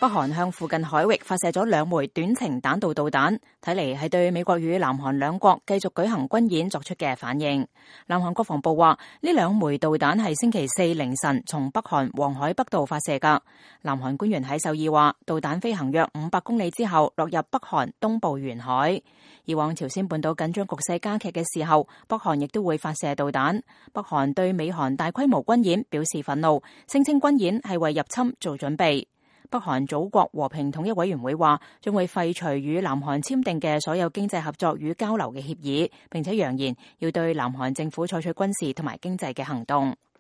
北韓向附近海域發射咗2枚短程彈道導彈，睇嚟係對美國與南韓兩國繼續舉行軍演作出嘅反應。南韓國防部話，呢2枚導彈係星期4凌晨從北韓黃海北道發射㗎。南韓官員喺首爾話，導彈飛行約500公里之後落入北韓東部沿海。以往朝鮮半島緊張局勢加劇嘅時候，北韓亦都會發射導彈。北韓對美韓大規模軍演表示憤怒，聲稱軍演係為入侵做準備。北韓祖國和平統一委員會話，將會廢除與南韓簽訂嘅所有經濟合作與交流嘅協議，並且揚言要對南韓政府採取軍事同埋經濟嘅行動。